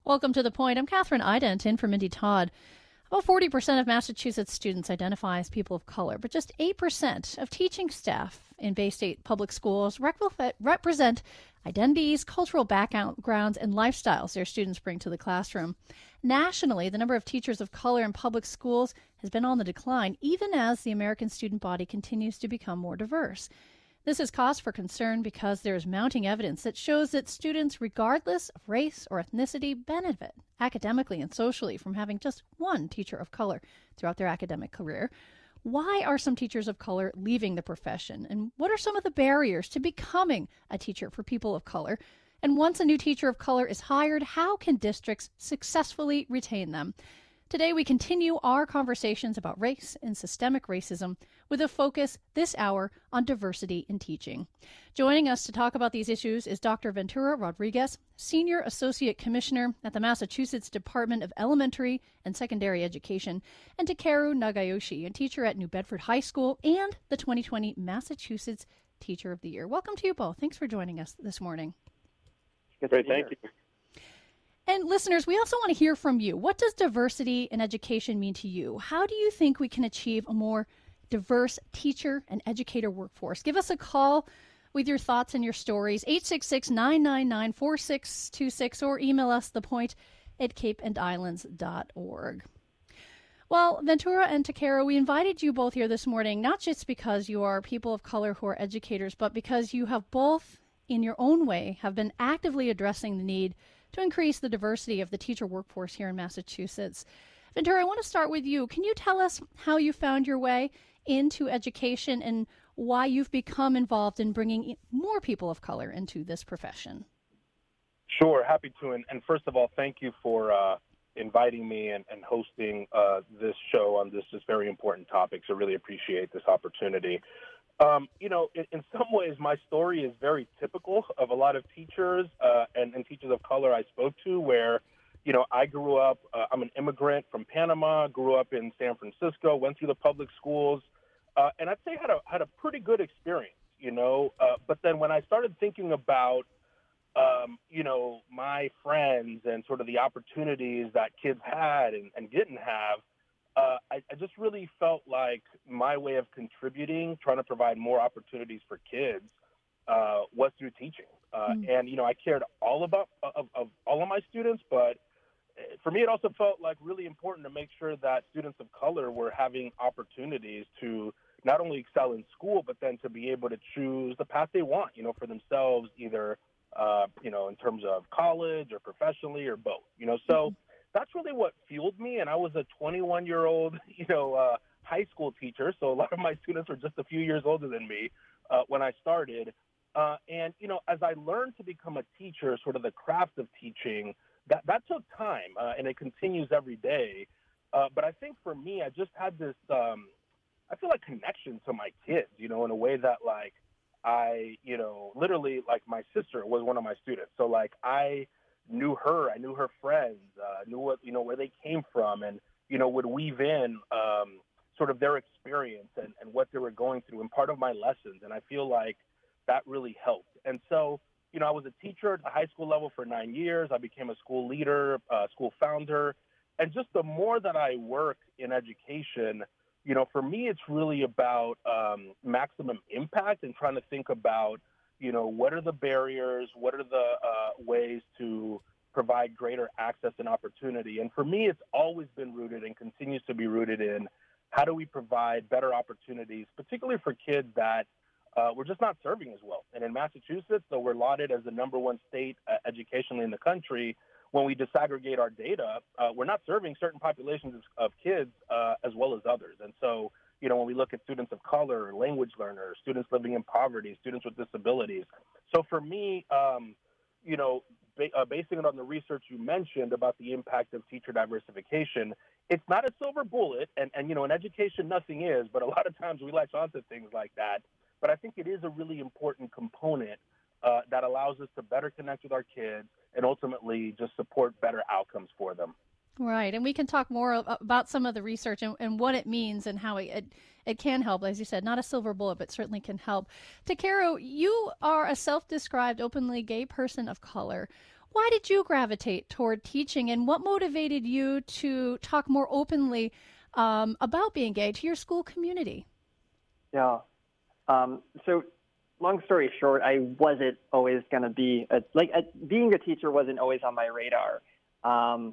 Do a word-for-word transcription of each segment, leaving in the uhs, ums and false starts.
Welcome to The Point. I'm Catherine Ident, in for Mindy Todd. About forty percent of Massachusetts students identify as people of color, but just eight percent of teaching staff in Bay State public schools rec- represent identities, cultural backgrounds, and lifestyles their students bring to the classroom. Nationally, the number of teachers of color in public schools has been on the decline, even as the American student body continues to become more diverse. This is cause for concern because there is mounting evidence that shows that students, regardless of race or ethnicity, benefit academically and socially from having just one teacher of color throughout their academic career. Why are some teachers of color leaving the profession? And what are some of the barriers to becoming a teacher for people of color? And once a new teacher of color is hired, how can districts successfully retain them? Today, we continue our conversations about race and systemic racism with a focus this hour on diversity in teaching. Joining us to talk about these issues is Doctor Ventura Rodriguez, Senior Associate Commissioner at the Massachusetts Department of Elementary and Secondary Education, and Takeru Nagayoshi, a teacher at New Bedford High School and the twenty twenty Massachusetts Teacher of the Year. Welcome to you both. Thanks for joining us this morning. Great, thank you. And listeners, we also want to hear from you. What does diversity in education mean to you? How do you think we can achieve a more diverse teacher and educator workforce? Give us a call with your thoughts and your stories, eight six six, nine nine nine, four six two six, or email us thepoint at cape and islands dot org. Well, Ventura and Takeru, we invited you both here this morning, not just because you are people of color who are educators, but because you have both, in your own way, have been actively addressing the need to increase the diversity of the teacher workforce here in Massachusetts. Ventura, I want to start with you. Can you tell us how you found your way into education and why you've become involved in bringing more people of color into this profession? Sure, happy to. And, and first of all, thank you for uh, inviting me and, and hosting uh, this show on this, this very important topic. So really appreciate this opportunity. Um, you know, in, in some ways, my story is very typical of a lot of teachers uh, and, and teachers of color I spoke to, where, you know, I grew up, uh, I'm an immigrant from Panama, grew up in San Francisco, went through the public schools, uh, and I'd say had a, had a pretty good experience, you know. Uh, but then when I started thinking about, um, you know, my friends and sort of the opportunities that kids had and, and didn't have, Uh, I, I just really felt like my way of contributing, trying to provide more opportunities for kids, uh, was through teaching. Uh, mm. And, you know, I cared all about of, of all of my students, but for me, it also felt like really important to make sure that students of color were having opportunities to not only excel in school, but then to be able to choose the path they want, you know, for themselves, either, uh, you know, in terms of college or professionally or both, you know, so. Mm-hmm. That's really what fueled me, and I was a twenty-one-year-old, you know, uh, high school teacher, so a lot of my students were just a few years older than me uh, when I started. Uh, and, you know, as I learned to become a teacher, sort of the craft of teaching, that, that took time, uh, and it continues every day. Uh, but I think for me, I just had this, um, I feel like, connection to my kids, you know, in a way that, like, I, you know, literally, like, my sister was one of my students. So, like, I knew her, I knew her friends, uh, knew what, you know, where they came from, and, you know, would weave in um, sort of their experience and, and what they were going through and part of my lessons. And I feel like that really helped. And so, you know, I was a teacher at the high school level for nine years. I became a school leader, uh, school founder. And just the more that I work in education, you know, for me, it's really about um, maximum impact and trying to think about, you know, what are the barriers? What are the uh, ways to provide greater access and opportunity? And for me, it's always been rooted and continues to be rooted in how do we provide better opportunities, particularly for kids that uh, we're just not serving as well. And in Massachusetts, though we're lauded as the number one state uh, educationally in the country, when we disaggregate our data, uh, we're not serving certain populations of, of kids uh, as well as others. And so, you know, when we look at students of color, language learners, students living in poverty, students with disabilities. So for me, um, you know, ba- uh, basing it on the research you mentioned about the impact of teacher diversification, it's not a silver bullet. And, and, you know, in education, nothing is, but a lot of times we latch onto things like that. But I think it is a really important component uh, that allows us to better connect with our kids and ultimately just support better outcomes for them. Right, and we can talk more about some of the research and, and what it means and how it, it it can help. As you said, not a silver bullet, but certainly can help. Takeru, you are a self-described openly gay person of color. Why did you gravitate toward teaching, and what motivated you to talk more openly um, about being gay to your school community? Yeah. Um, so long story short, I wasn't always going to be, a, like a, being a teacher wasn't always on my radar. Um,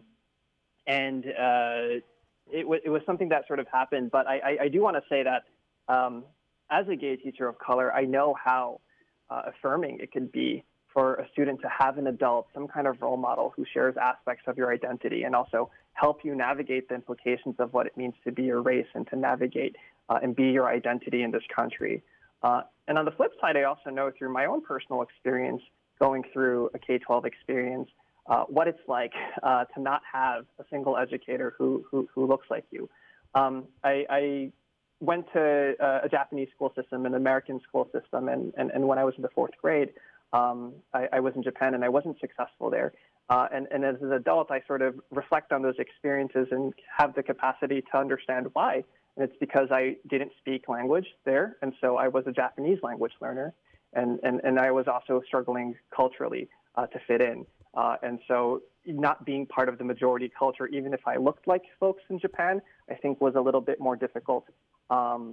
and uh, it, w- it was something that sort of happened. But I, I, I do want to say that um, as a gay teacher of color, I know how uh, affirming it can be for a student to have an adult, some kind of role model who shares aspects of your identity and also help you navigate the implications of what it means to be your race and to navigate uh, and be your identity in this country. Uh, and on the flip side, I also know through my own personal experience going through a K twelve experience, uh, what it's like uh, to not have a single educator who, who, who looks like you. Um, I, I went to uh, a Japanese school system, an American school system, and, and, and when I was in the fourth grade, Um, I, I was in Japan and I wasn't successful there. Uh, and, and as an adult, I sort of reflect on those experiences and have the capacity to understand why. And it's because I didn't speak language there. And so I was a Japanese language learner. And, and, and I was also struggling culturally uh, to fit in. Uh, and so not being part of the majority culture, even if I looked like folks in Japan, I think was a little bit more difficult um,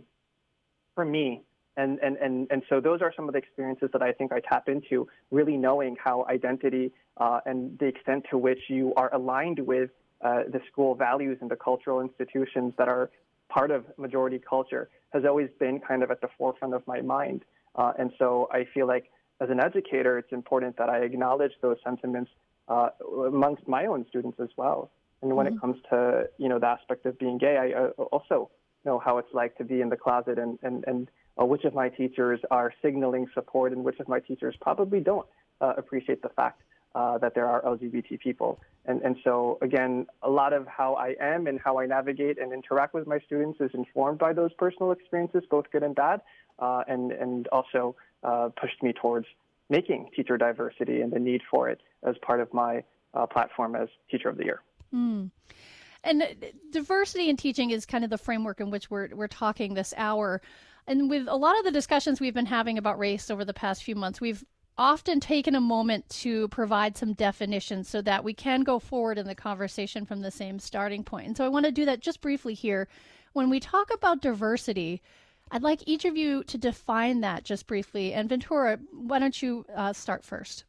for me. And, and, and, and so those are some of the experiences that I think I tap into, really knowing how identity uh, and the extent to which you are aligned with uh, the school values and the cultural institutions that are part of majority culture has always been kind of at the forefront of my mind. Uh, and so I feel like as an educator, it's important that I acknowledge those sentiments uh, amongst my own students as well. And when mm-hmm. it comes to, you know, the aspect of being gay, I uh, also know how it's like to be in the closet and, and, and Uh, which of my teachers are signaling support and which of my teachers probably don't uh, appreciate the fact uh, that there are L G B T people. And, and so, again, a lot of how I am and how I navigate and interact with my students is informed by those personal experiences, both good and bad, uh, and, and also uh, pushed me towards making teacher diversity and the need for it as part of my uh, platform as Teacher of the Year. Mm. And diversity in teaching is kind of the framework in which we're we're talking this hour. And with a lot of the discussions we've been having about race over the past few months, we've often taken a moment to provide some definitions so that we can go forward in the conversation from the same starting point. And so I want to do that just briefly here. When we talk about diversity, I'd like each of you to define that just briefly. And Ventura, why don't you uh, start first?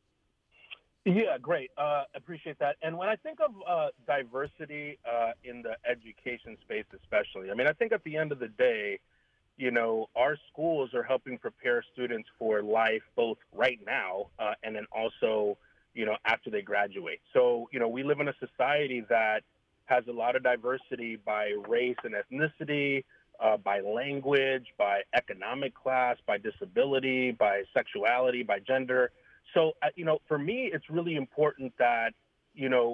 Yeah, great. Uh, appreciate that. And when I think of uh, diversity uh, in the education space especially, I mean, I think at the end of the day, you know, our schools are helping prepare students for life both right now uh, and then also, you know, after they graduate. So, you know, we live in a society that has a lot of diversity by race and ethnicity, uh, by language, by economic class, by disability, by sexuality, by gender. So, uh, you know, for me, it's really important that, you know,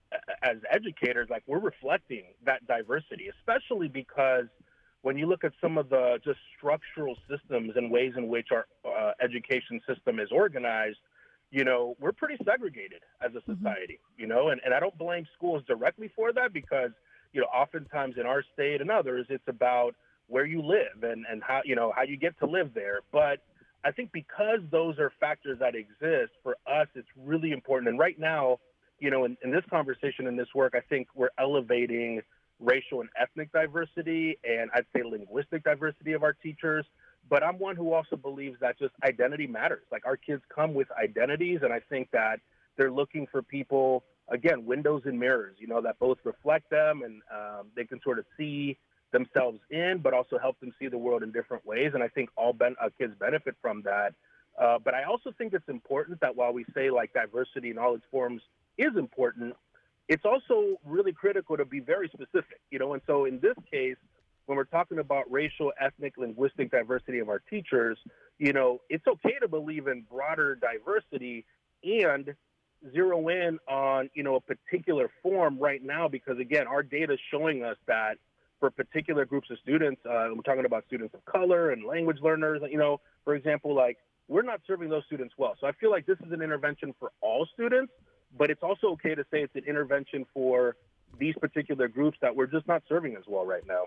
as educators, like we're reflecting that diversity, especially because when you look at some of the just structural systems and ways in which our uh, education system is organized, you know, we're pretty segregated as a society, mm-hmm. you know, and, and I don't blame schools directly for that because, you know, oftentimes in our state and others, it's about where you live and, and how, you know, how you get to live there. But I think because those are factors that exist, for us, it's really important. And right now, you know, in, in this conversation, in this work, I think we're elevating racial and ethnic diversity, and I'd say linguistic diversity of our teachers. But I'm one who also believes that just identity matters. Like our kids come with identities, and I think that they're looking for people, again, windows and mirrors, you know, that both reflect them and um, they can sort of see themselves in, but also help them see the world in different ways. And I think all ben- uh, kids benefit from that. Uh, but I also think it's important that while we say like diversity in all its forms is important, it's also really critical to be very specific, you know, and so in this case, when we're talking about racial, ethnic, linguistic diversity of our teachers, you know, it's okay to believe in broader diversity and zero in on, you know, a particular form right now, because again, our data is showing us that for particular groups of students, uh, we're talking about students of color and language learners, you know, for example, like we're not serving those students well. So I feel like this is an intervention for all students, but it's also okay to say it's an intervention for these particular groups that we're just not serving as well right now.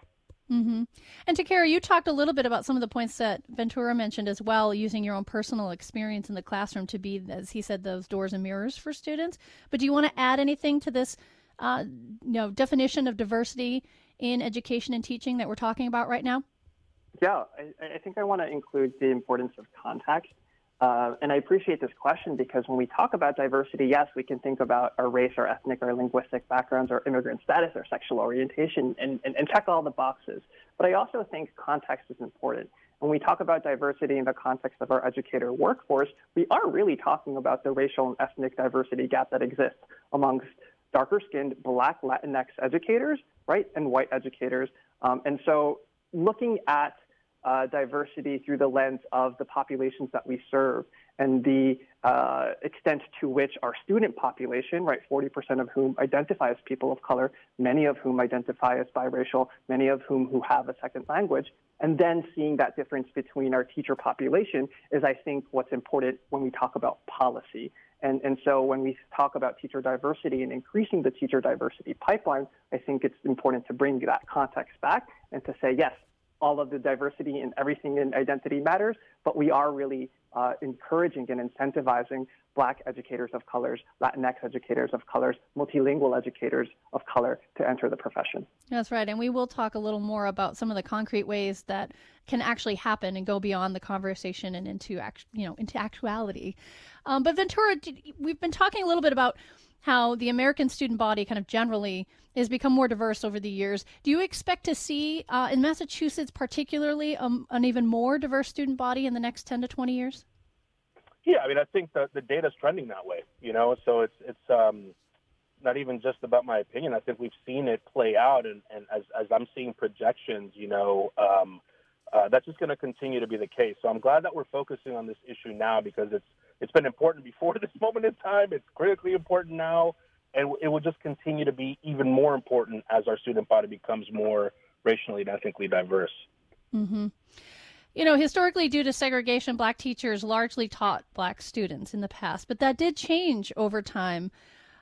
Mm-hmm. And Takara, you talked a little bit about some of the points that Ventura mentioned as well, using your own personal experience in the classroom to be, as he said, those doors and mirrors for students. But do you want to add anything to this uh, you know, definition of diversity in education and teaching that we're talking about right now? Yeah, I, I think I want to include the importance of context. Uh, and I appreciate this question because when we talk about diversity, yes, we can think about our race, our ethnic, our linguistic backgrounds, our immigrant status, our sexual orientation, and, and, and check all the boxes. But I also think context is important. When we talk about diversity in the context of our educator workforce, we are really talking about the racial and ethnic diversity gap that exists amongst darker-skinned Black Latinx educators, right, and white educators. Um, and so looking at Uh, diversity through the lens of the populations that we serve and the uh, extent to which our student population, right, forty percent of whom identify as people of color, many of whom identify as biracial, many of whom who have a second language, and then seeing that difference between our teacher population is, I think, what's important when we talk about policy. And, and so when we talk about teacher diversity and increasing the teacher diversity pipeline, I think it's important to bring that context back and to say, yes, all of the diversity and everything in identity matters, but we are really uh, encouraging and incentivizing Black educators of colors, Latinx educators of colors, multilingual educators of color to enter the profession. That's right, and we will talk a little more about some of the concrete ways that can actually happen and go beyond the conversation and into act, you know, into actuality. Um, but Ventura, we've been talking a little bit about how the American student body kind of generally has become more diverse over the years. Do you expect to see, uh, in Massachusetts particularly, um, an even more diverse student body in the next ten to twenty years? Yeah, I mean, I think the, the data's trending that way, you know, so it's it's um, not even just about my opinion. I think we've seen it play out, and, and as, as I'm seeing projections, you know, um, uh, that's just going to continue to be the case. So I'm glad that we're focusing on this issue now because it's It's been important before this moment in time. It's critically important now, and it will just continue to be even more important as our student body becomes more racially and ethnically diverse. Mm-hmm. You know, historically, due to segregation, Black teachers largely taught Black students in the past, but that did change over time.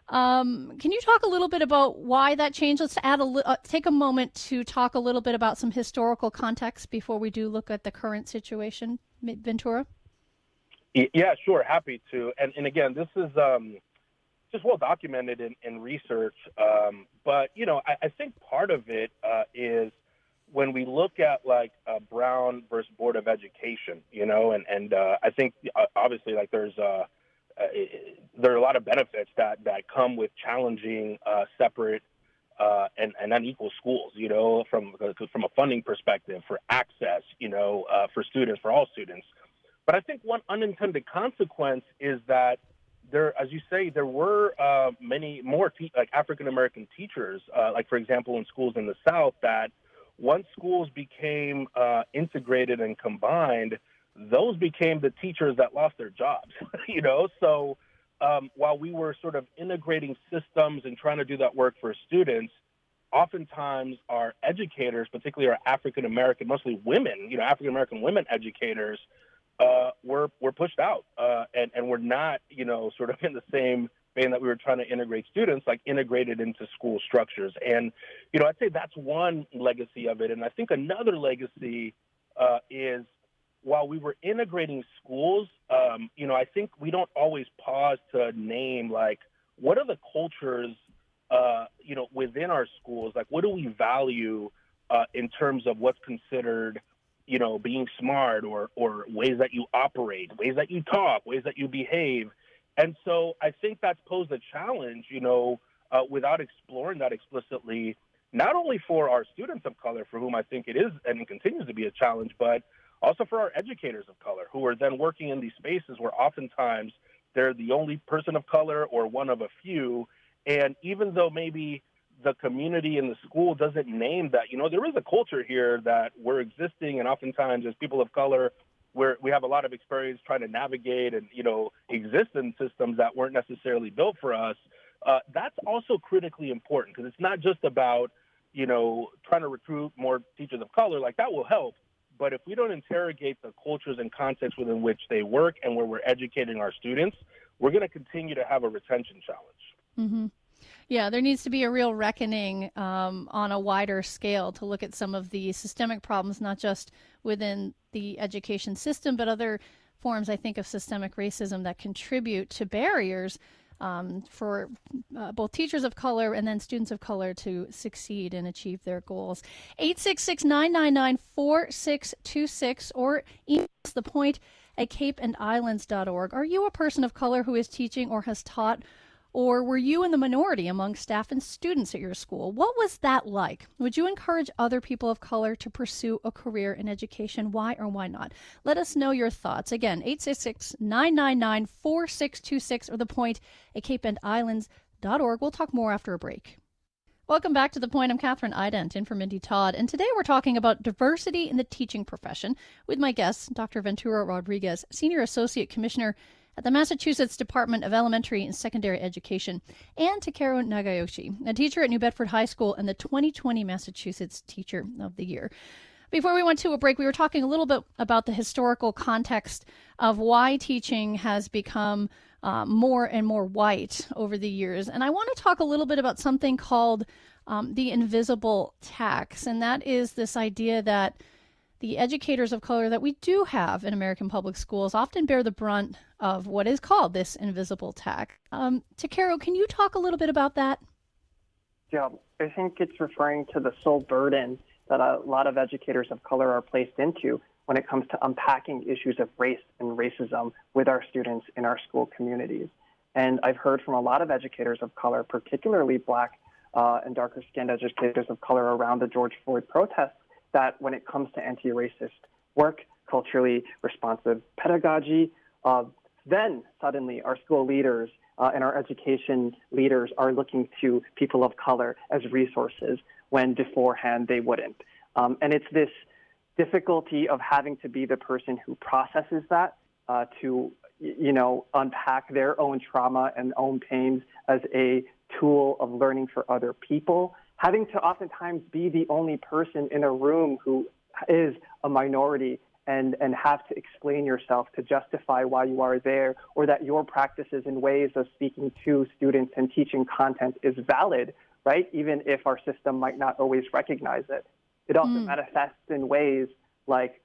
Um, can you talk a little bit about why that changed? Let's add a li- uh, take a moment to talk a little bit about some historical context before we do look at the current situation, Ventura. Yeah, sure. Happy to. And, and again, this is um, just well documented in, in research. Um, but, you know, I, I think part of it uh, is when we look at like uh, Brown versus Board of Education, you know, and, and uh, I think uh, obviously like there's uh, uh, there are a lot of benefits that, that come with challenging uh, separate uh, and, and unequal schools, you know, from, from a funding perspective, for access, you know, uh, for students, for all students. But I think one unintended consequence is that there, as you say, there were uh, many more te- like African-American teachers, uh, like, for example, in schools in the South, that once schools became uh, integrated and combined, those became the teachers that lost their jobs, you know? So um, while we were sort of integrating systems and trying to do that work for students, oftentimes our educators, particularly our African-American, mostly women, you know, African-American women educators, Uh, we're we're pushed out, uh, and and we're not, you know, sort of in the same vein that we were trying to integrate students, like integrated into school structures. And you know, I'd say that's one legacy of it. And I think another legacy uh, is while we were integrating schools, um, you know, I think we don't always pause to name like what are the cultures, uh, you know, within our schools. Like, what do we value uh, in terms of what's considered, you know, being smart or, or ways that you operate, ways that you talk, ways that you behave. And so I think that's posed a challenge, you know, uh, without exploring that explicitly, not only for our students of color, for whom I think it is and it continues to be a challenge, but also for our educators of color who are then working in these spaces where oftentimes they're the only person of color or one of a few. And even though maybe the community in the school doesn't name that, you know, there is a culture here that we're existing, and oftentimes as people of color, we're, we have a lot of experience trying to navigate and, you know, exist in systems that weren't necessarily built for us. Uh, that's also critically important because it's not just about, you know, trying to recruit more teachers of color. Like, that will help. But if we don't interrogate the cultures and contexts within which they work and where we're educating our students, we're going to continue to have a retention challenge. Mm-hmm. Yeah, there needs to be a real reckoning um, on a wider scale to look at some of the systemic problems, not just within the education system, but other forms, I think, of systemic racism that contribute to barriers um, for uh, both teachers of color and then students of color to succeed and achieve their goals. eight six six, nine nine nine, four six two six or email us the point at cape and islands dot org. Are you a person of color who is teaching or has taught, or were you in the minority among staff and students at your school? What was that like? Would you encourage other people of color to pursue a career in education? Why or why not? Let us know your thoughts. Again, eight six six, nine nine nine, four six two six or the point at cape and islands dot org. We'll talk more after a break. Welcome back to The Point. I'm Catherine Ident, in for Mindy Todd, and today we're talking about diversity in the teaching profession with my guest, Doctor Ventura Rodriguez, Senior Associate Commissioner at the Massachusetts Department of Elementary and Secondary Education, and Takeru Nagayoshi, a teacher at New Bedford High School and the twenty twenty Massachusetts Teacher of the Year. Before we went to a break, we were talking a little bit about the historical context of why teaching has become uh, more and more white over the years. And I want to talk a little bit about something called um, the invisible tax, and that is this idea that the educators of color that we do have in American public schools often bear the brunt of what is called this invisible tax. Um, Takeru, can you talk a little bit about that? Yeah, I think it's referring to the sole burden that a lot of educators of color are placed into when it comes to unpacking issues of race and racism with our students in our school communities. And I've heard from a lot of educators of color, particularly Black uh, and darker-skinned educators of color around the George Floyd protests, that when it comes to anti-racist work, culturally responsive pedagogy, uh, then suddenly our school leaders uh, and our education leaders are looking to people of color as resources when beforehand they wouldn't. Um, and it's this difficulty of having to be the person who processes that uh, to, you know, unpack their own trauma and own pains as a tool of learning for other people, having to oftentimes be the only person in a room who is a minority and, and have to explain yourself to justify why you are there, or that your practices and ways of speaking to students and teaching content is valid, right? Even if our system might not always recognize it. It also mm. manifests in ways like,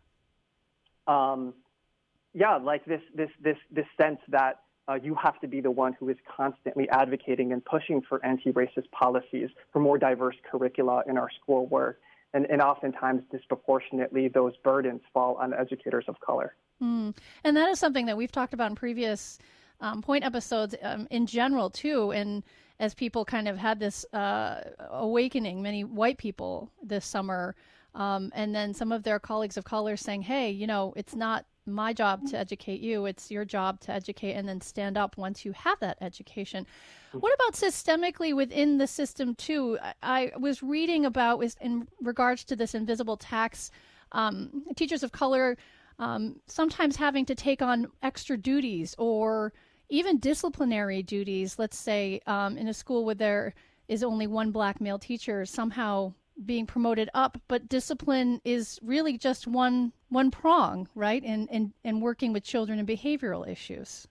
um, yeah, like this, this, this, this sense that Uh, you have to be the one who is constantly advocating and pushing for anti-racist policies, for more diverse curricula in our school work. And, and oftentimes, disproportionately, those burdens fall on educators of color. Mm. And that is something that we've talked about in previous um, point episodes um, in general, too. And as people kind of had this uh, awakening, many white people this summer, um, and then some of their colleagues of color saying, hey, you know, it's not my job to educate you, it's your job to educate and then stand up once you have that education. What about systemically within the system too? I, I was reading about was in regards to this invisible tax, um, teachers of color um, sometimes having to take on extra duties or even disciplinary duties. Let's say um, in a school where there is only one Black male teacher, somehow being promoted up, but discipline is really just one one prong, right? And and and working with children and behavioral issues.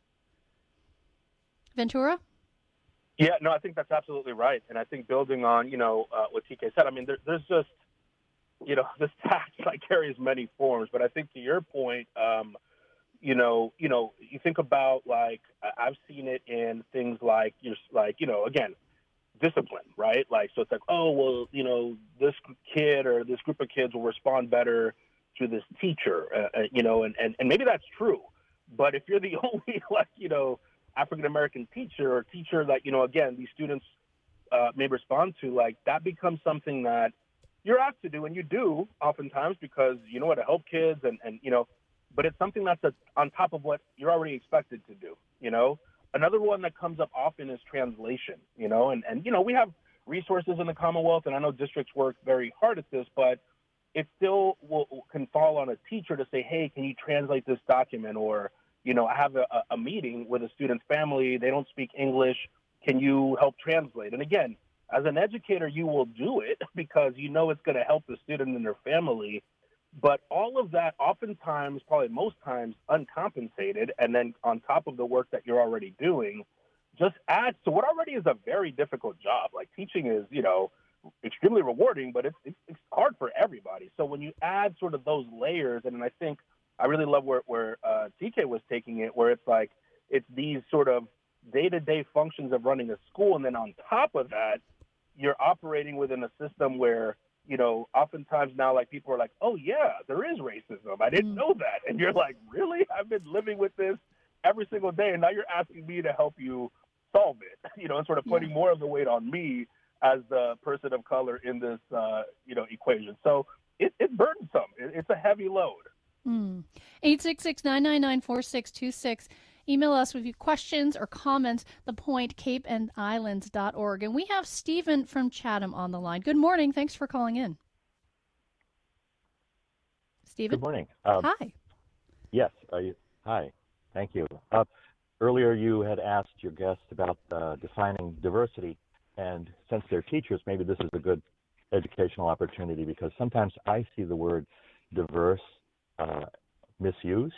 Ventura? Yeah, no, I think that's absolutely right. And I think building on, you know, uh, what T K said, I mean, there, there's just, you know, this tax like carries many forms. But I think to your point, um, you know, you know, you think about like I've seen it in things like you're like, you know, again, discipline, right? Like, so it's like, oh, well, you know, this kid or this group of kids will respond better to this teacher, uh, you know, and, and, and maybe that's true. But if you're the only, like, you know, African-American teacher or teacher that, you know, again, these students uh, may respond to, like, that becomes something that you're asked to do, and you do oftentimes because you know what to help kids and, and you know, but it's something that's a, on top of what you're already expected to do, you know? Another one that comes up often is translation, you know, and, and, you know, we have resources in the Commonwealth, and I know districts work very hard at this, but it still will, can fall on a teacher to say, hey, can you translate this document? Or, you know, I have a, a meeting with a student's family. They don't speak English. Can you help translate? And again, as an educator, you will do it because you know it's going to help the student and their family. But all of that, oftentimes, probably most times, uncompensated, and then on top of the work that you're already doing. just adds to what already is a very difficult job. Like teaching is, you know, extremely rewarding, but it's, it's, it's hard for everybody. So when you add sort of those layers, and I think I really love where, where uh, T K was taking it, where it's like, it's these sort of day-to-day functions of running a school. And then on top of that, you're operating within a system where, you know, oftentimes now, like, people are like, oh, yeah, there is racism. I didn't know that. And you're like, really? I've been living with this every single day, and now you're asking me to help you solve it, you know, and sort of putting yeah. more of the weight on me as the person of color in this, uh, you know, equation. So it, it's burdensome. It, it's a heavy load. Mm. eight six six, nine nine nine, four six two six. Email us with your questions or comments, the point, cape and islands dot org. And we have Stephen from Chatham on the line. Good morning. Thanks for calling in. Stephen? Good morning. Um, hi. Yes. Uh, hi. Thank you. Uh, earlier you had asked your guest about uh, defining diversity, and since they're teachers, maybe this is a good educational opportunity, because sometimes I see the word diverse uh, misused.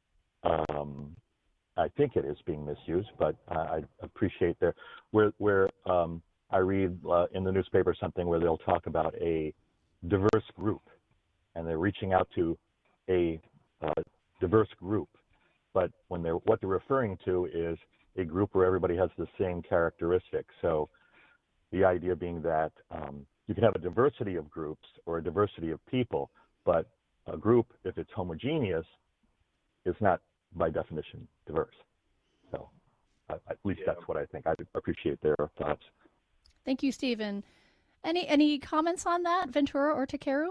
Um, I think it is being misused, but uh, I appreciate there where where um, I read uh, in the newspaper something where they'll talk about a diverse group, and they're reaching out to a uh, diverse group, but when they're what they're referring to is a group where everybody has the same characteristics. So the idea being that um, you can have a diversity of groups or a diversity of people, but a group, if it's homogeneous, is not by definition diverse. So uh, at least yeah. that's what I think. I appreciate their thoughts. Thank you, Stephen. Any any comments on that, Ventura or Takeru?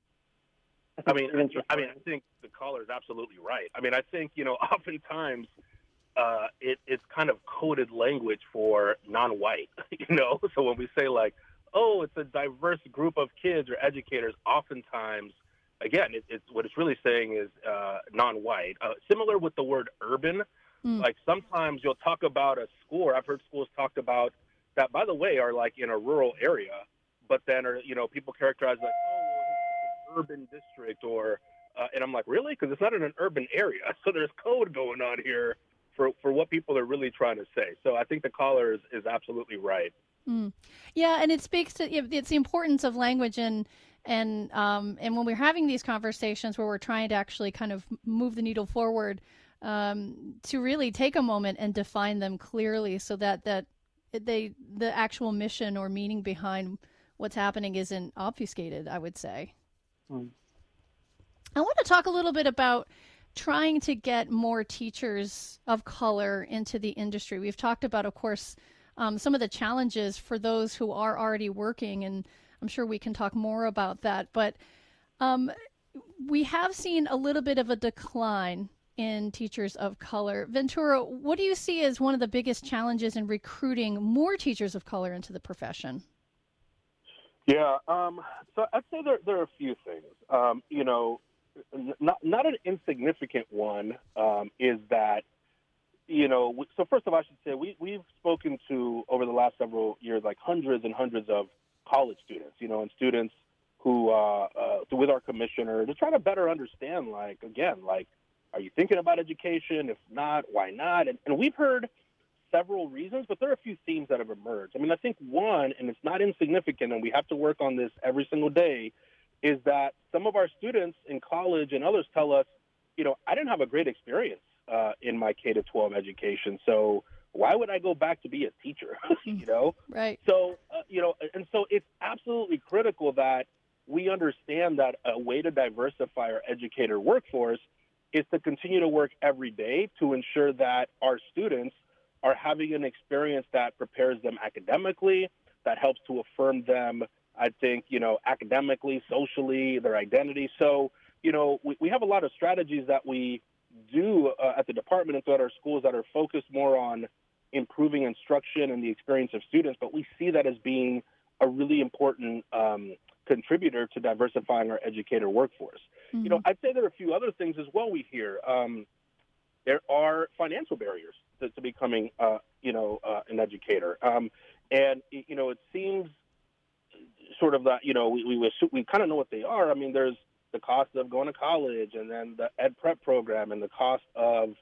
I mean, I mean, I think the caller is absolutely right. I mean, I think, you know, oftentimes uh, it, it's kind of coded language for non-white, you know? So when we say like, oh, it's a diverse group of kids or educators, oftentimes, again, it, it's what it's really saying is uh, non-white. Uh, similar with the word urban, mm. like sometimes you'll talk about a school, or I've heard schools talked about that, by the way, are like in a rural area, but then are, you know, people characterize like, oh, well, it's an urban district, or, uh, and I'm like, really? Because it's not in an urban area. So there's code going on here for, for what people are really trying to say. So I think the caller is, is absolutely right. Mm. Yeah, and it speaks to, it's the importance of language, and And um, and when we're having these conversations where we're trying to actually kind of move the needle forward, um, to really take a moment and define them clearly, so that, that they the actual mission or meaning behind what's happening isn't obfuscated, I would say. Mm. I want to talk a little bit about trying to get more teachers of color into the industry. We've talked about, of course, um, some of the challenges for those who are already working, and I'm sure we can talk more about that, but um, we have seen a little bit of a decline in teachers of color. Ventura, what do you see as one of the biggest challenges in recruiting more teachers of color into the profession? Yeah, um, so I'd say there, there are a few things. Um, you know, not, not an insignificant one um, is that, you know, so first of all, I should say we, we've spoken to, over the last several years, like hundreds and hundreds of college students, you know, and students who, uh, uh, with our commissioner, to try to better understand, like, again, like, are you thinking about education? If not, why not? And, and we've heard several reasons, but there are a few themes that have emerged. I mean, I think one, and it's not insignificant, and we have to work on this every single day, is that some of our students in college and others tell us, you know, I didn't have a great experience uh, in my K to twelve education, so why would I go back to be a teacher? you know? Right. So, uh, you know, and so it's absolutely critical that we understand that a way to diversify our educator workforce is to continue to work every day to ensure that our students are having an experience that prepares them academically, that helps to affirm them, I think, you know, academically, socially, their identity. So, you know, we, we have a lot of strategies that we do uh, at the department and throughout our schools that are focused more on improving instruction and the experience of students, but we see that as being a really important um, contributor to diversifying our educator workforce. Mm-hmm. You know, I'd say there are a few other things as well we hear. Um, there are financial barriers to, to becoming, uh, you know, uh, an educator. Um, and, you know, it seems sort of that, you know, we, we, we kind of know what they are. I mean, there's the cost of going to college, and then the ed prep program, and the cost of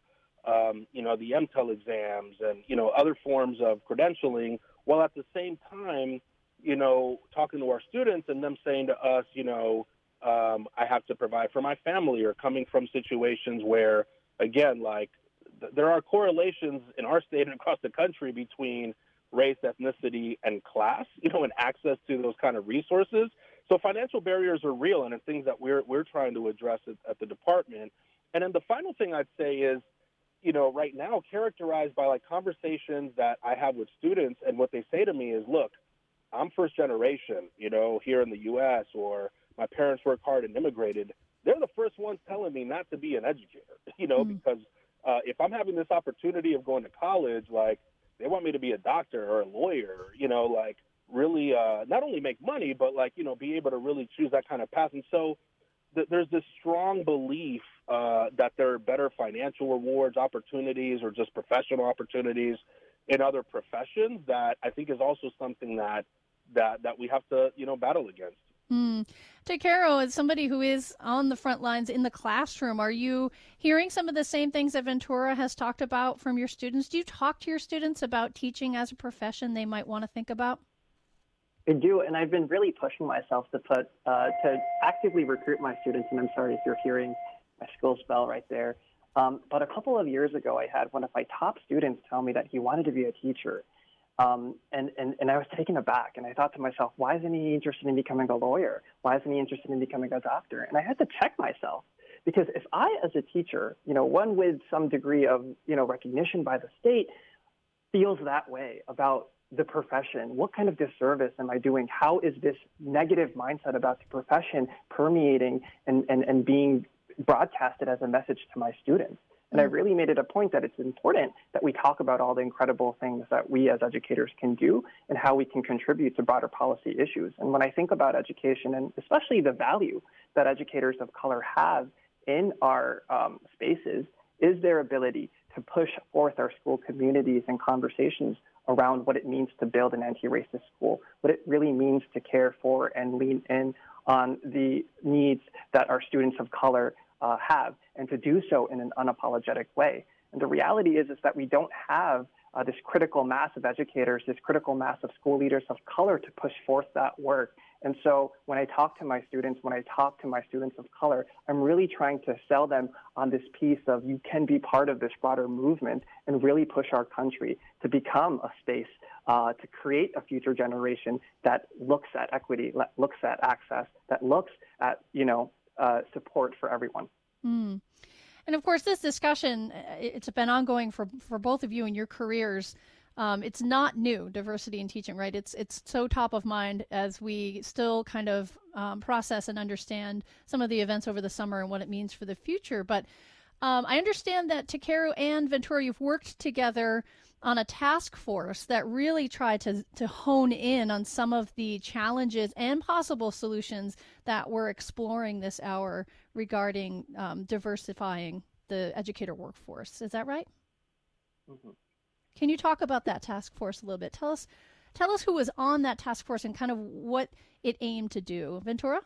um, you know, the M TEL exams and, you know, other forms of credentialing, while at the same time, you know, talking to our students and them saying to us, you know, um, I have to provide for my family, or coming from situations where, again, like th- there are correlations in our state and across the country between race, ethnicity, and class, you know, and access to those kind of resources. So financial barriers are real, and it's things that we're we're trying to address at, at the department. And then the final thing I'd say is, you know, right now characterized by like conversations that I have with students, and what they say to me is, look, I'm first generation, you know, here in the U S, or my parents worked hard and immigrated. They're the first ones telling me not to be an educator, you know, mm. because uh, if I'm having this opportunity of going to college, like they want me to be a doctor or a lawyer, you know, like really uh, not only make money, but like, you know, be able to really choose that kind of path. And so th- there's this strong belief uh, that there are better financial rewards, opportunities, or just professional opportunities in other professions that I think is also something that that that we have to, you know, battle against. Mm. Takeru, as somebody who is on the front lines in the classroom, are you hearing some of the same things that Ventura has talked about from your students? Do you talk to your students about teaching as a profession they might want to think about? I do, and I've been really pushing myself to put uh, to actively recruit my students. And I'm sorry if you're hearing my school's bell right there. Um, but a couple of years ago, I had one of my top students tell me that he wanted to be a teacher. Um, and, and, and I was taken aback, and I thought to myself, why isn't he interested in becoming a lawyer? Why isn't he interested in becoming a doctor? And I had to check myself, because if I, as a teacher, you know, one with some degree of, you know, recognition by the state, feels that way about the profession, what kind of disservice am I doing? How is this negative mindset about the profession permeating and, and, and being broadcasted as a message to my students? And I really made it a point that it's important that we talk about all the incredible things that we as educators can do and how we can contribute to broader policy issues. And when I think about education, and especially the value that educators of color have in our um, spaces, is their ability to push forth our school communities and conversations around what it means to build an anti-racist school, what it really means to care for and lean in on the needs that our students of color Uh, have, and to do so in an unapologetic way. And the reality is, is that we don't have uh, this critical mass of educators, this critical mass of school leaders of color to push forth that work. And so when I talk to my students, when I talk to my students of color, I'm really trying to sell them on this piece of you can be part of this broader movement and really push our country to become a space uh, to create a future generation that looks at equity, looks at access, that looks at, you know, Uh, support for everyone. Mm. And of course, this discussion, it's been ongoing for, for both of you in your careers. Um, it's not new, diversity in teaching, right? It's it's so top of mind as we still kind of um, process and understand some of the events over the summer and what it means for the future. But um, I understand that Takeru and Ventura, you've worked together on a task force that really tried to, to hone in on some of the challenges and possible solutions that we're exploring this hour regarding um, diversifying the educator workforce. Is that right? Mm-hmm. Can you talk about that task force a little bit? Tell us, tell us who was on that task force and kind of what it aimed to do. Ventura?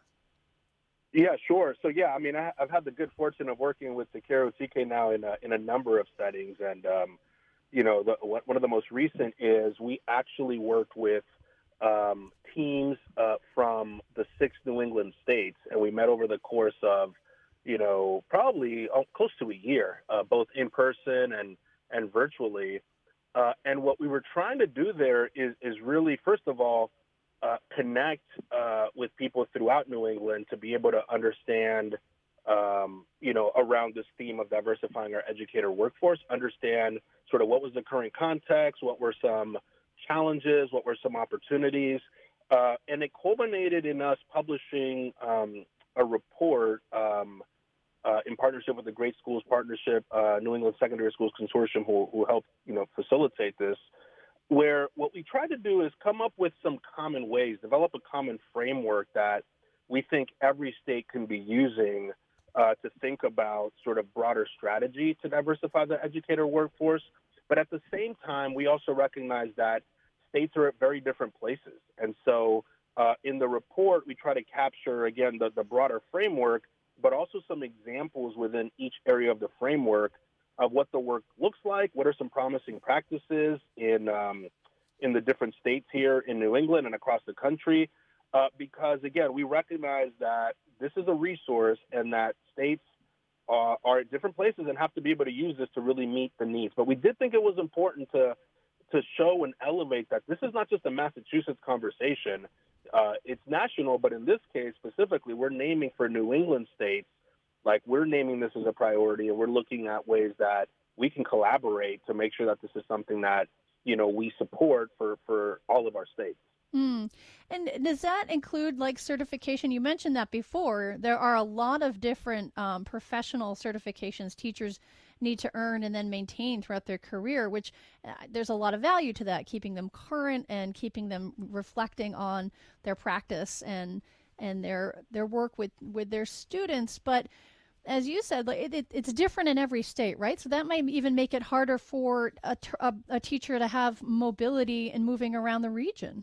Yeah, sure. So, yeah, I mean, I, I've had the good fortune of working with Takeru T K now in a, in a number of settings. And, um, you know, the, one of the most recent is we actually worked with um, teams uh, from the six New England states, and we met over the course of, you know, probably close to a year, uh, both in person and, and virtually. Uh, and what we were trying to do there is, is really, first of all, uh, connect uh, with people throughout New England to be able to understand, um, you know, around this theme of diversifying our educator workforce, understand sort of what was the current context, what were some challenges, what were some opportunities. Uh, and it culminated in us publishing um, a report um, uh, in partnership with the Great Schools Partnership, uh, New England Secondary Schools Consortium, who, who helped, you know, facilitate this, where what we tried to do is come up with some common ways, develop a common framework that we think every state can be using uh, to think about sort of broader strategy to diversify the educator workforce. But at the same time, we also recognize that states are at very different places. And so uh, in the report, we try to capture, again, the, the broader framework, but also some examples within each area of the framework of what the work looks like, what are some promising practices in um, in the different states here in New England and across the country, uh, because, again, we recognize that this is a resource and that states uh, are at different places and have to be able to use this to really meet the needs. But we did think it was important to to show and elevate that this is not just a Massachusetts conversation. Uh, it's national, but in this case specifically, we're naming for New England states, like we're naming this as a priority, and we're looking at ways that we can collaborate to make sure that this is something that, you know, we support for, for all of our states. Mm. And does that include like certification? You mentioned that before. There are a lot of different um, professional certifications teachers need to earn and then maintain throughout their career, which uh, there's a lot of value to that, keeping them current and keeping them reflecting on their practice and and their their work with, with their students. But as you said, like it, it, it's different in every state, right? So that might even make it harder for a, a, a teacher to have mobility and moving around the region.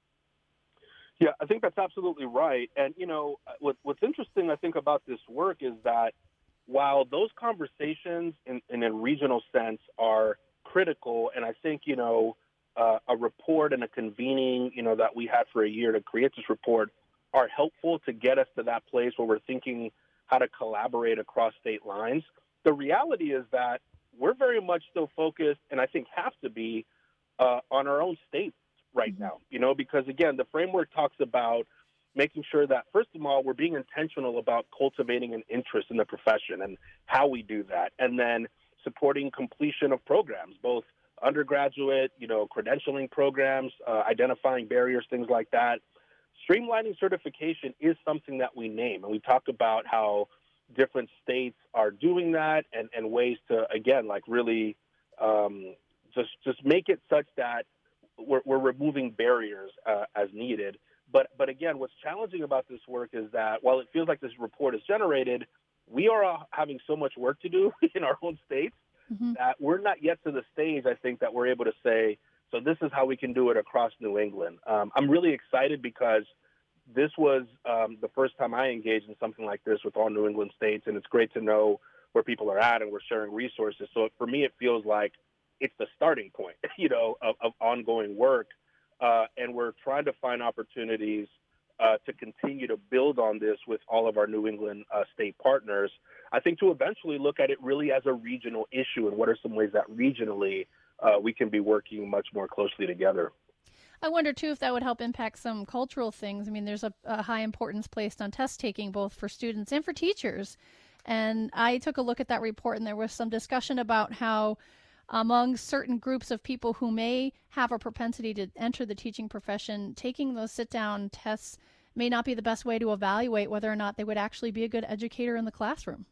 Yeah, I think that's absolutely right. And, you know, what, what's interesting, I think, about this work is that while those conversations in, in a regional sense are critical, and I think, you know, uh, a report and a convening, you know, that we had for a year to create this report are helpful to get us to that place where we're thinking how to collaborate across state lines. The reality is that we're very much still focused, and I think have to be, uh, on our own states right mm-hmm. now, you know, because, again, the framework talks about making sure that, first of all, we're being intentional about cultivating an interest in the profession and how we do that, and then supporting completion of programs, both undergraduate, you know, credentialing programs, uh, identifying barriers, things like that. Streamlining certification is something that we name, and we talk about how different states are doing that and, and ways to, again, like really um, just just make it such that we're, we're removing barriers uh, as needed. But but again, what's challenging about this work is that while it feels like this report is generated, we are uh, having so much work to do in our own states mm-hmm. that we're not yet to the stage, I think, that we're able to say, so this is how we can do it across New England. Um, I'm really excited because this was um, the first time I engaged in something like this with all New England states, and it's great to know where people are at and we're sharing resources. So for me, it feels like it's the starting point, you know, of, of ongoing work. Uh, and we're trying to find opportunities uh, to continue to build on this with all of our New England uh, state partners. I think to eventually look at it really as a regional issue and what are some ways that regionally uh, we can be working much more closely together. I wonder, too, if that would help impact some cultural things. I mean, there's a, a high importance placed on test taking, both for students and for teachers. And I took a look at that report, and there was some discussion about how among certain groups of people who may have a propensity to enter the teaching profession, taking those sit-down tests may not be the best way to evaluate whether or not they would actually be a good educator in the classroom.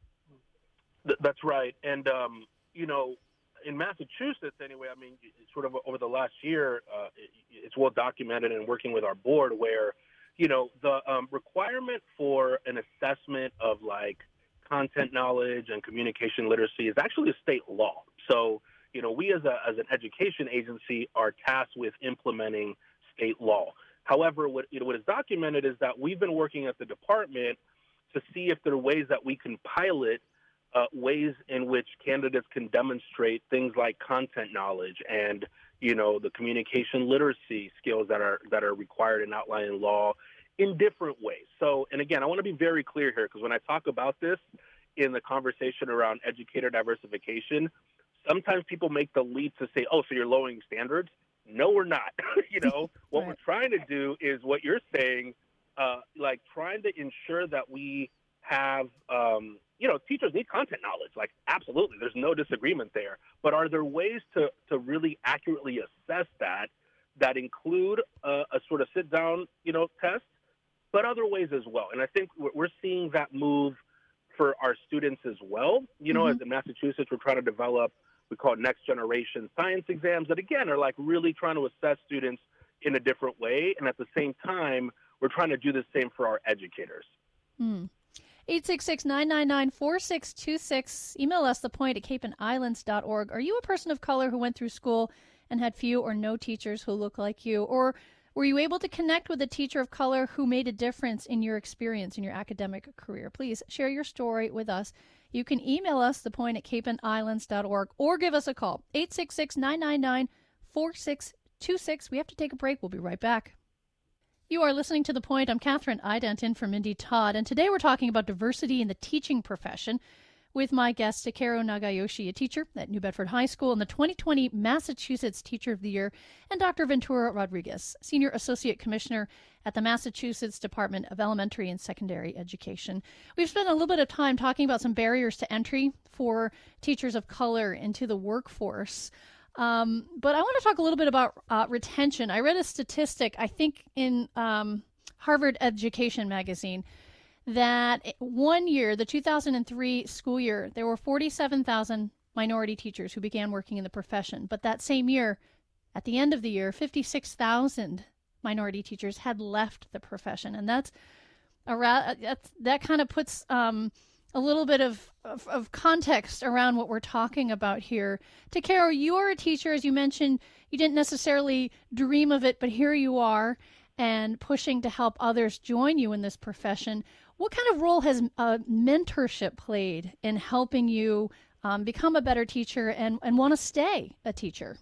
That's right. And, um, you know, in Massachusetts, anyway, I mean, sort of over the last year, uh, it, it's well documented and working with our board where, you know, the um, requirement for an assessment of, like, content knowledge and communication literacy is actually a state law. So, you know, we as a as an education agency are tasked with implementing state law. However, what, you know, what is documented is that we've been working at the department to see if there are ways that we can pilot uh, ways in which candidates can demonstrate things like content knowledge and, you know, the communication literacy skills that are that are required and outlined in law in different ways. So, and again, I want to be very clear here because when I talk about this in the conversation around educator diversification, sometimes people make the leap to say, oh, so you're lowering standards? No, we're not. you know, what right. we're trying to do is what you're saying, uh, like trying to ensure that we have, um, you know, teachers need content knowledge. Like, absolutely. There's no disagreement there. But are there ways to, to really accurately assess that, that include a, a sort of sit-down, you know, test, but other ways as well? And I think we're seeing that move for our students as well. You know, mm-hmm. as in Massachusetts, we're trying to develop, we call it next generation science exams that, again, are like really trying to assess students in a different way. And at the same time, we're trying to do the same for our educators. Mm. eight six six, nine nine nine, four six two six. Email us the point at cape and islands dot org. Are you a person of color who went through school and had few or no teachers who look like you? Or were you able to connect with a teacher of color who made a difference in your experience in your academic career? Please share your story with us. you can email us, thepoint at cape and islands dot org, or give us a call, eight six six, nine nine nine, four six two six. We have to take a break. We'll be right back. You are listening to The Point. I'm Catherine Ident in for Mindy Todd, and today we're talking about diversity in the teaching profession with my guest, Takeru Nagayoshi, a teacher at New Bedford High School and the twenty twenty Massachusetts Teacher of the Year, and Doctor Ventura Rodriguez, Senior Associate Commissioner at the Massachusetts Department of Elementary and Secondary Education. We've spent a little bit of time talking about some barriers to entry for teachers of color into the workforce. Um, but I want to talk a little bit about uh, retention. I read a statistic, I think in um, Harvard Education magazine, that one year, the two thousand three school year, there were forty-seven thousand minority teachers who began working in the profession. But that same year, at the end of the year, fifty-six thousand minority teachers had left the profession. And that's, a ra- that's that kind of puts um, a little bit of, of, of context around what we're talking about here. Takeru, you are a teacher, as you mentioned. You didn't necessarily dream of it, but here you are and pushing to help others join you in this profession. What kind of role has uh, mentorship played in helping you um, become a better teacher and, and want to stay a teacher?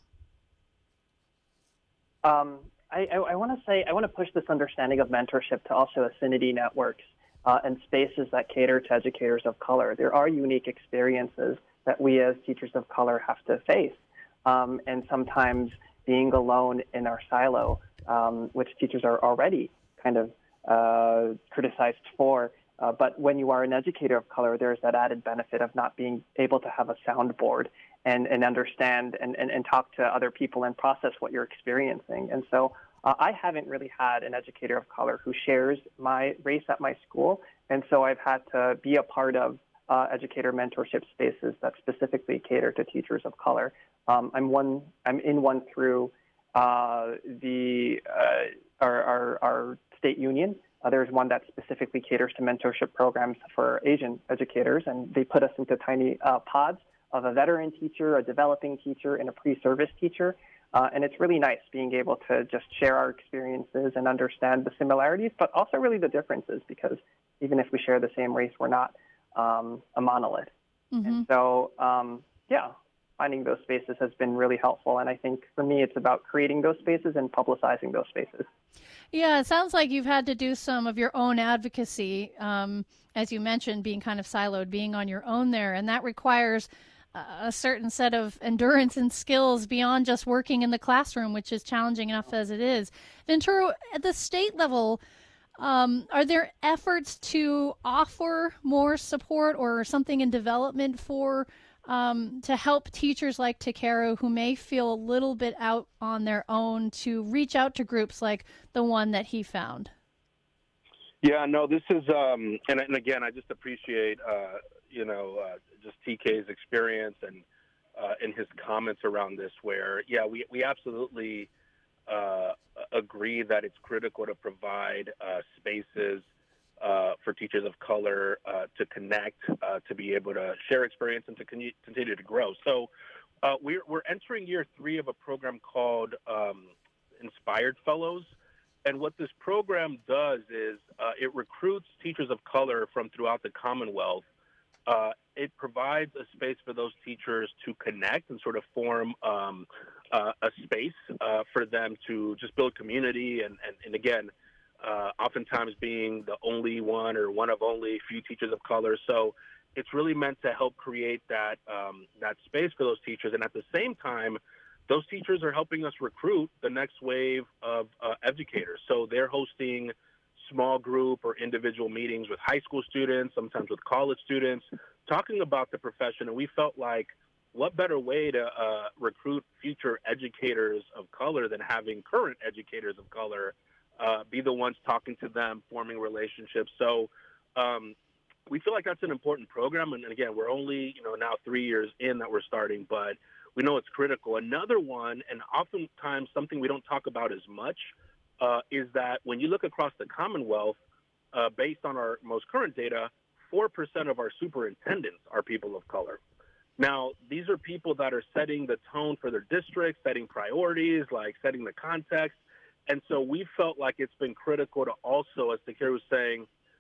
Um, I, I, I want to say, I want to push this understanding of mentorship to also affinity networks uh, and spaces that cater to educators of color. There are unique experiences that we as teachers of color have to face. Um, and sometimes being alone in our silo, um, which teachers are already kind of uh, criticized for. Uh, but when you are an educator of color, there's that added benefit of not being able to have a soundboard and, and understand and, and, and talk to other people and process what you're experiencing. And so uh, I haven't really had an educator of color who shares my race at my school. And so I've had to be a part of uh, educator mentorship spaces that specifically cater to teachers of color. Um, I'm one. I'm in one through uh, the uh, our, our, our state union. Uh, there's one that specifically caters to mentorship programs for Asian educators, and they put us into tiny uh, pods of a veteran teacher, a developing teacher, and a pre-service teacher. Uh, and it's really nice being able to just share our experiences and understand the similarities, but also really the differences, because even if we share the same race, we're not um, a monolith. Mm-hmm. And so, um, yeah, finding those spaces has been really helpful. And I think for me, it's about creating those spaces and publicizing those spaces. Yeah, it sounds like you've had to do some of your own advocacy, um, as you mentioned, being kind of siloed, being on your own there. And that requires a certain set of endurance and skills beyond just working in the classroom, which is challenging enough as it is. Ventura, at the state level, um, are there efforts to offer more support or something in development for Um, to help teachers like Takeru who may feel a little bit out on their own to reach out to groups like the one that he found? Yeah, no, this is, um, and, and again, I just appreciate, uh, you know, uh, just T K's experience and uh, and his comments around this where, yeah, we, we absolutely uh, agree that it's critical to provide uh, spaces Uh, for teachers of color uh, to connect, uh, to be able to share experience and to con- continue to grow. So uh, we're, we're entering year three of a program called um, Inspired Fellows. And what this program does is uh, it recruits teachers of color from throughout the Commonwealth. Uh, it provides a space for those teachers to connect and sort of form um, uh, a space uh, for them to just build community and, and, and again, Uh, oftentimes being the only one or one of only few teachers of color. So it's really meant to help create that um, that space for those teachers. And at the same time, those teachers are helping us recruit the next wave of uh, educators. So they're hosting small group or individual meetings with high school students, sometimes with college students, talking about the profession. And we felt like, what better way to uh, recruit future educators of color than having current educators of color Uh, be the ones talking to them, forming relationships. So um, we feel like that's an important program. And again, we're only, you know, now three years in that we're starting, but we know it's critical. Another one, and oftentimes something we don't talk about as much, uh, is that when you look across the Commonwealth, uh, based on our most current data, four percent of our superintendents are people of color. Now, these are people that are setting the tone for their district, setting priorities, like setting the context. And so we felt like it's been critical to also, as Takeru was saying,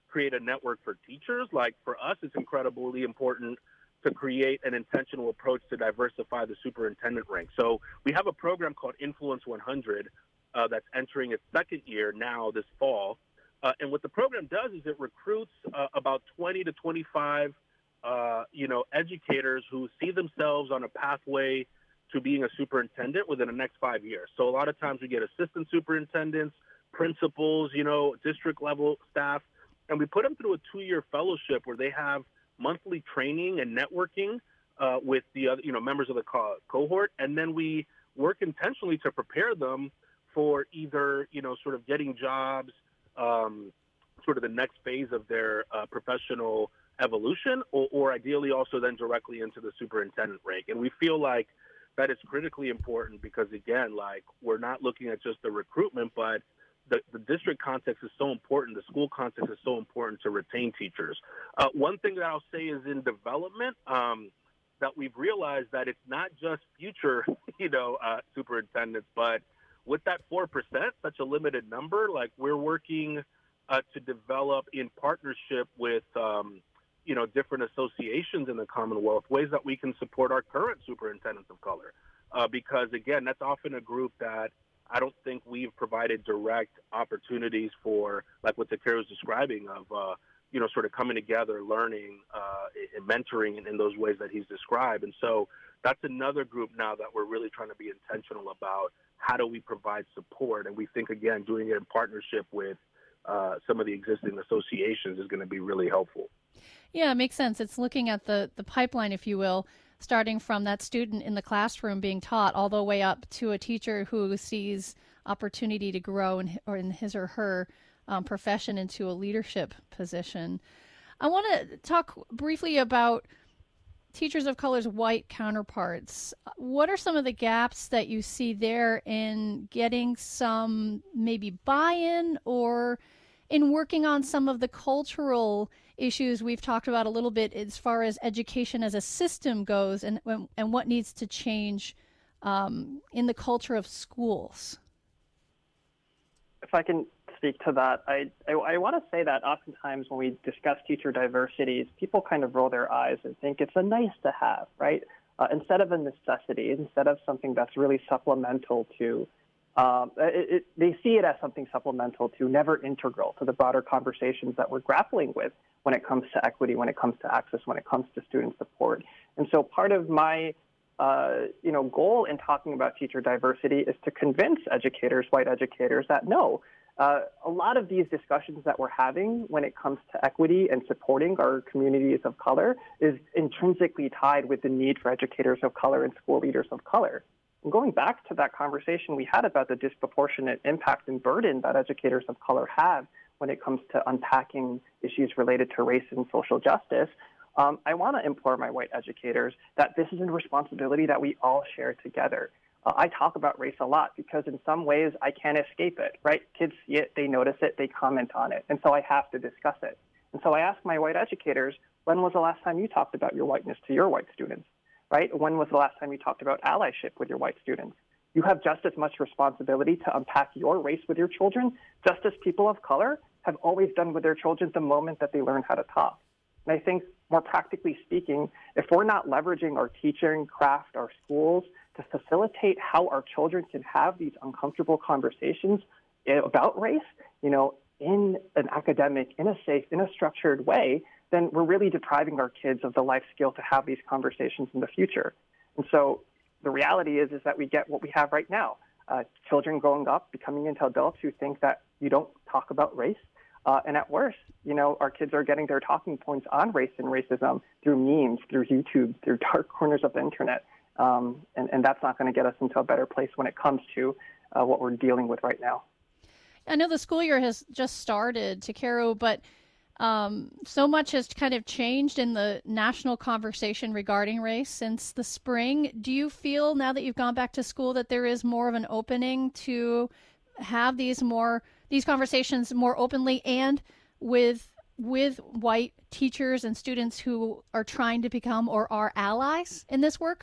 create a network for teachers. Like for us, it's incredibly important to create an intentional approach to diversify the superintendent rank. So we have a program called Influence one hundred uh, that's entering its second year now this fall. Uh, and what the program does is it recruits uh, about twenty to twenty-five, uh, you know, educators who see themselves on a pathway to being a superintendent within the next five years. So a lot of times we get assistant superintendents, principals, you know, district level staff, and we put them through a two-year fellowship where they have monthly training and networking uh, with the other, you know, members of the co- cohort, and then we work intentionally to prepare them for either, you know, sort of getting jobs, um, sort of the next phase of their uh, professional evolution, or, or ideally also then directly into the superintendent rank. And we feel like that is critically important because, again, like we're not looking at just the recruitment, but the, the district context is so important. The school context is so important to retain teachers. Uh, one thing that I'll say is in development um, that we've realized that it's not just future, you know, uh, superintendents, but with that four percent, such a limited number, like we're working uh, to develop in partnership with, um, you know, different associations in the Commonwealth, ways that we can support our current superintendents of color. Uh, because, again, that's often a group that I don't think we've provided direct opportunities for, like what Takara was describing of, uh, you know, sort of coming together, learning, uh, and mentoring in, in those ways that he's described. And so that's another group now that we're really trying to be intentional about how do we provide support. And we think, again, doing it in partnership with uh, some of the existing associations is going to be really helpful. Yeah, it makes sense. It's looking at the, the pipeline, if you will, starting from that student in the classroom being taught all the way up to a teacher who sees opportunity to grow in, or in his or her um, profession into a leadership position. I want to talk briefly about teachers of color's white counterparts. What are some of the gaps that you see there in getting some maybe buy-in or in working on some of the cultural issues we've talked about a little bit as far as education as a system goes, and and what needs to change um, in the culture of schools? If I can speak to that, I, I, I want to say that oftentimes when we discuss teacher diversities, people kind of roll their eyes and think it's a nice to have, right? Uh, instead of a necessity, instead of something that's really supplemental to Um, it, it, they see it as something supplemental to, never integral to the broader conversations that we're grappling with when it comes to equity, when it comes to access, when it comes to student support. And so part of my uh, you know, goal in talking about teacher diversity is to convince educators, white educators, that no, uh, a lot of these discussions that we're having when it comes to equity and supporting our communities of color is intrinsically tied with the need for educators of color and school leaders of color. And going back to that conversation we had about the disproportionate impact and burden that educators of color have when it comes to unpacking issues related to race and social justice, um, I want to implore my white educators that this is a responsibility that we all share together. Uh, I talk about race a lot because in some ways I can't escape it, right? Kids see it, they notice it, they comment on it, and so I have to discuss it. And so I ask my white educators, when was the last time you talked about your whiteness to your white students? Right? When was the last time you talked about allyship with your white students? You have just as much responsibility to unpack your race with your children, just as people of color have always done with their children the moment that they learn how to talk. And I think, more practically speaking, if we're not leveraging our teaching craft, our schools, to facilitate how our children can have these uncomfortable conversations about race, you know, in an academic, in a safe, in a structured way, then we're really depriving our kids of the life skill to have these conversations in the future. And so the reality is, is that we get what we have right now. Uh, children growing up, becoming into adults who think that you don't talk about race. Uh, and at worst, you know, our kids are getting their talking points on race and racism through memes, through YouTube, through dark corners of the internet. Um, and, and that's not going to get us into a better place when it comes to uh, what we're dealing with right now. I know the school year has just started, Takara, but Um, so much has kind of changed in the national conversation regarding race since the spring. Do you feel now that you've gone back to school that there is more of an opening to have these more these conversations more openly and with with white teachers and students who are trying to become or are allies in this work?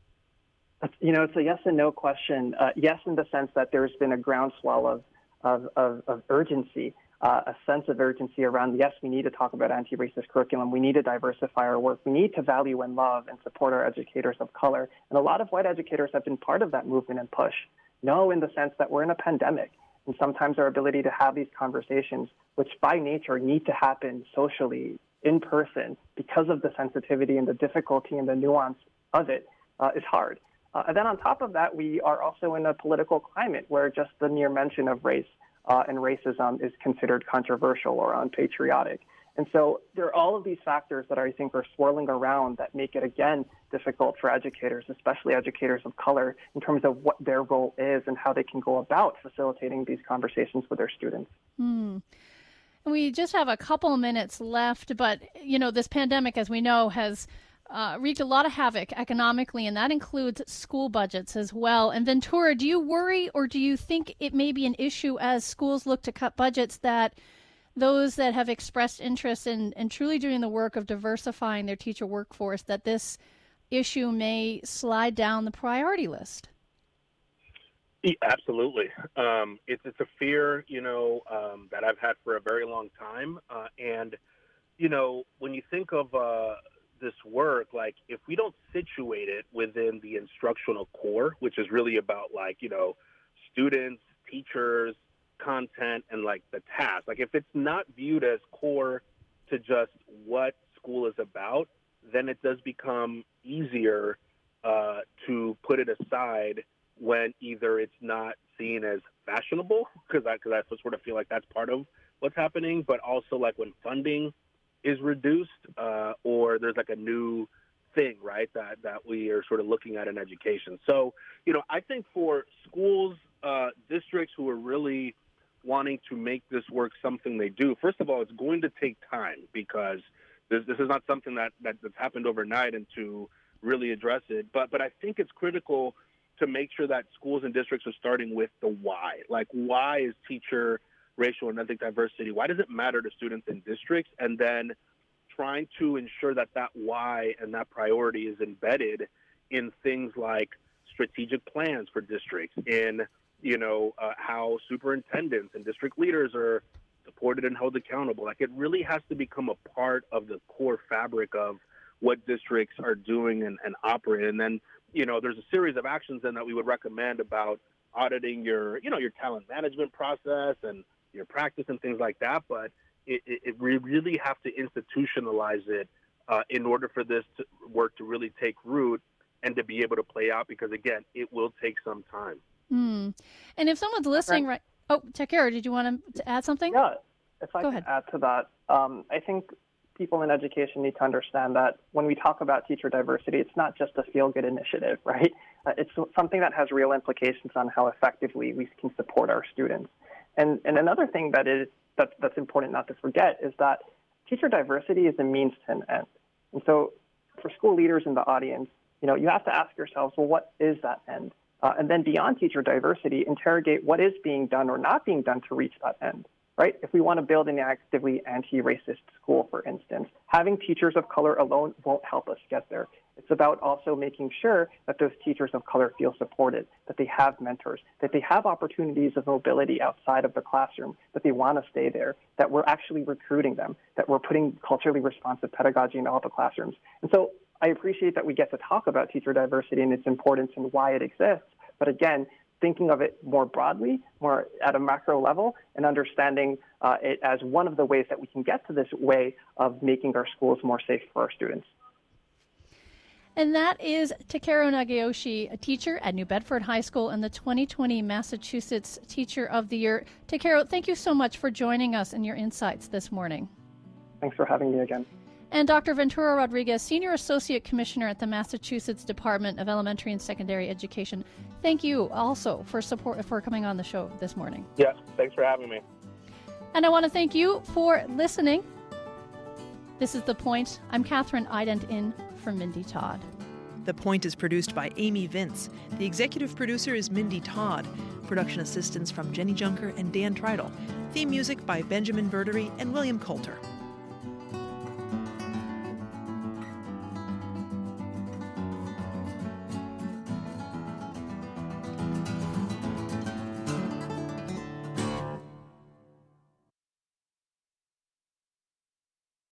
You know, it's a yes and no question. Uh, yes, in the sense that there's been a groundswell of of, of, of urgency. uh, a sense of urgency around, yes, we need to talk about anti-racist curriculum. We need to diversify our work. We need to value and love and support our educators of color. And a lot of white educators have been part of that movement and push. No, in the sense that we're in a pandemic. And sometimes our ability to have these conversations, which by nature need to happen socially, in person, because of the sensitivity and the difficulty and the nuance of it, uh, is hard. Uh, and then on top of that, we are also in a political climate where just the mere mention of race uh, and racism is considered controversial or unpatriotic. And so there are all of these factors that I think are swirling around that make it, again, difficult for educators, especially educators of color, in terms of what their role is and how they can go about facilitating these conversations with their students. Hmm. We just have a couple of minutes left, but, you know, this pandemic, as we know, has uh, wreaked a lot of havoc economically, and that includes school budgets as well. And Ventura, do you worry, or do you think it may be an issue as schools look to cut budgets, that those that have expressed interest in, in truly doing the work of diversifying their teacher workforce, that this issue may slide down the priority list? Absolutely. Um, it's, it's a fear, you know, um, that I've had for a very long time. Uh, and, you know, when you think of uh, this work, like if we don't situate it within the instructional core, which is really about like, you know, students, teachers, content, and like the task, like if it's not viewed as core to just what school is about, then it does become easier uh, to put it aside when either it's not seen as fashionable, because I, cause I sort of feel like that's part of what's happening, but also like when funding is reduced uh, or there's like a new thing, right, that, that we are sort of looking at in education. So, you know, I think for schools, uh, districts who are really wanting to make this work something they do, first of all, it's going to take time, because this, this is not something that, that that's happened overnight, and to really address it. But, but I think it's critical to make sure that schools and districts are starting with the why. Like, why is teacher racial and ethnic diversity? Why does it matter to students in districts? And then trying to ensure that that why and that priority is embedded in things like strategic plans for districts, in, you know, uh, how superintendents and district leaders are supported and held accountable. Like, it really has to become a part of the core fabric of what districts are doing and, and operate. And then, you know, there's a series of actions then that we would recommend about auditing your, you know, your talent management process and your practice and things like that. But it, it, it we really have to institutionalize it uh, in order for this to, work to really take root and to be able to play out, because, again, it will take some time. Mm. And if someone's listening, right? Oh, Takero, did you want to add something? Yeah, if I Go can ahead. add to that, um, I think people in education need to understand that when we talk about teacher diversity, it's not just a feel-good initiative, right? Uh, it's something that has real implications on how effectively we can support our students. And and another thing that is that, that's important not to forget is that teacher diversity is a means to an end. And so for school leaders in the audience, you know, you have to ask yourselves, well, what is that end? Uh, and then beyond teacher diversity, interrogate what is being done or not being done to reach that end. Right? If we want to build an actively anti-racist school, for instance, having teachers of color alone won't help us get there. It's about also making sure that those teachers of color feel supported, that they have mentors, that they have opportunities of mobility outside of the classroom, that they want to stay there, that we're actually recruiting them, that we're putting culturally responsive pedagogy in all the classrooms. And so I appreciate that we get to talk about teacher diversity and its importance and why it exists. But again, thinking of it more broadly, more at a macro level, and understanding uh, it as one of the ways that we can get to this way of making our schools more safe for our students. And that is Takero Nagayoshi, a teacher at New Bedford High School and the twenty twenty Massachusetts Teacher of the Year. Takero, thank you so much for joining us and your insights this morning. Thanks for having me again. And Doctor Ventura Rodriguez, Senior Associate Commissioner at the Massachusetts Department of Elementary and Secondary Education. Thank you also for support for coming on the show this morning. Yes, thanks for having me. And I want to thank you for listening. This is The Point. I'm Catherine Ident in for Mindy Todd. The Point is produced by Amy Vince. The executive producer is Mindy Todd. Production assistance from Jenny Junker and Dan Treidel. Theme music by Benjamin Verdery and William Coulter.